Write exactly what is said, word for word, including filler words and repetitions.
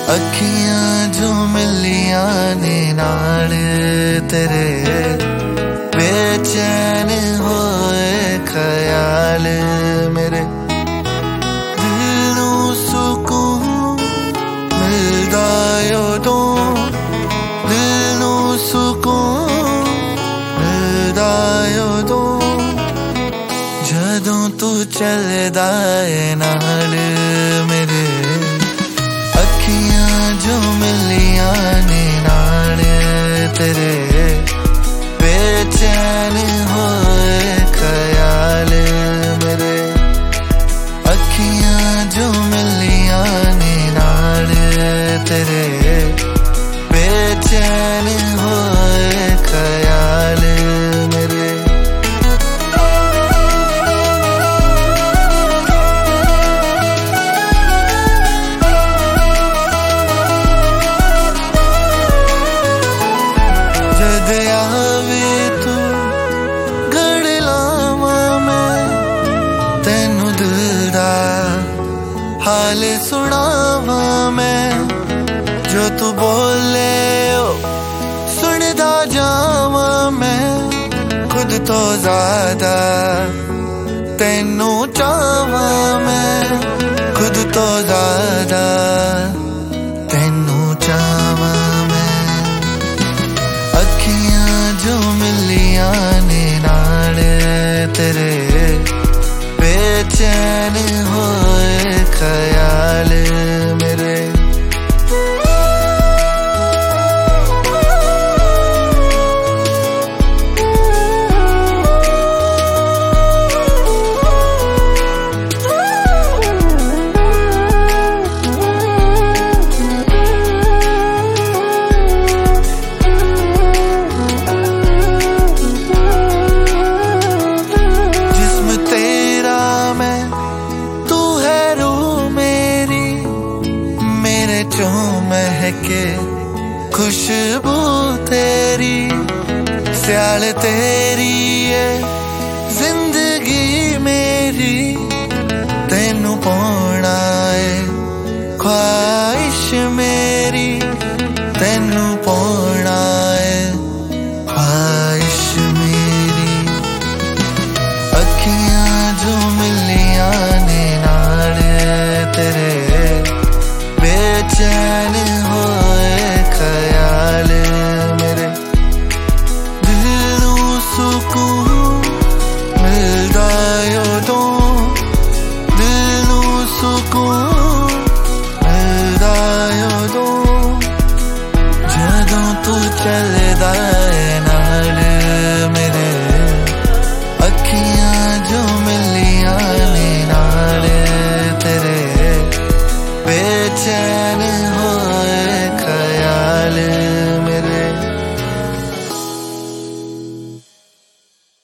अखियां जो मिलियां ने नाल तेरे, बेचैन होए ख्याल मेरे। दिल नू सुकून मिलदा उदों, दिल नू सुकून मिलदा उदों, जदों तू चलदा है नाल मेरे। अखियां जो मिलियां ने नाल तेरे, बेचैन होए ख्याल मेरे। अखियां जो मिलियां ने नाल तेरे, बेचैन होए ख्याल मेरे। जद आवे तू गड़ लावा मैं तेनू दिल दा हाल सुनावा मैं। जो तू बोले ओ सुनदा जावा मैं, खुद तो ज्यादा तेनू चाहवा मैं, खुद तो ज्यादा तेनू चाहवा मैं। अखियां जो मिलियां ने नाल तेरे, बेचैन होए ख्याल मेरे। जो महके खुशबू तेरी, स्याल तेरी है जिंदगी मेरी। तेनू पाना है ख्वाहिश मेरी, तेनू